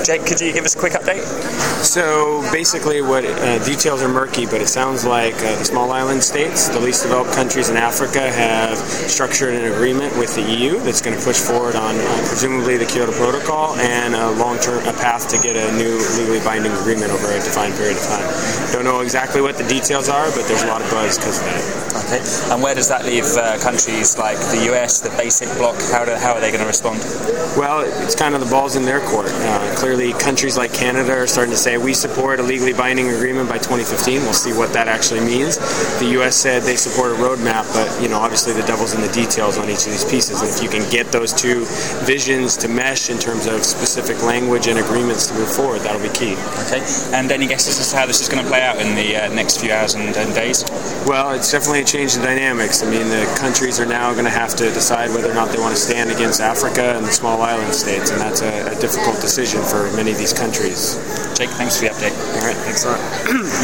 Jake, could you give us a quick update? So basically what details are murky, but it sounds like the small island states, the least developed countries in Africa, have structured an agreement with the EU that's going to push forward on presumably the Kyoto Protocol and a path to get a new legally binding agreement over a defined period of time. Don't know exactly what the details are, but there's a lot of buzz because of that. Okay, and where does that leave countries like the US, the basic bloc? How are they going to respond? Well, it's kind of the ball's in their court. Clearly, countries like Canada are starting to say we support a legally binding agreement by 2015. We'll see what that actually means. The U.S. said they support a roadmap, but obviously the devil's in the details on each of these pieces. And if you can get those two visions to mesh in terms of specific language and agreements to move forward, that'll be key. Okay, and any guesses as to how this is going to play out in the next few hours and days? Well, it's definitely a change in dynamics. I mean, the countries are now going to have to decide whether or not they want to stand against Africa and the small island states, and that's a difficult decision for many of these countries. Jake, thanks for the update. All right, thanks a lot.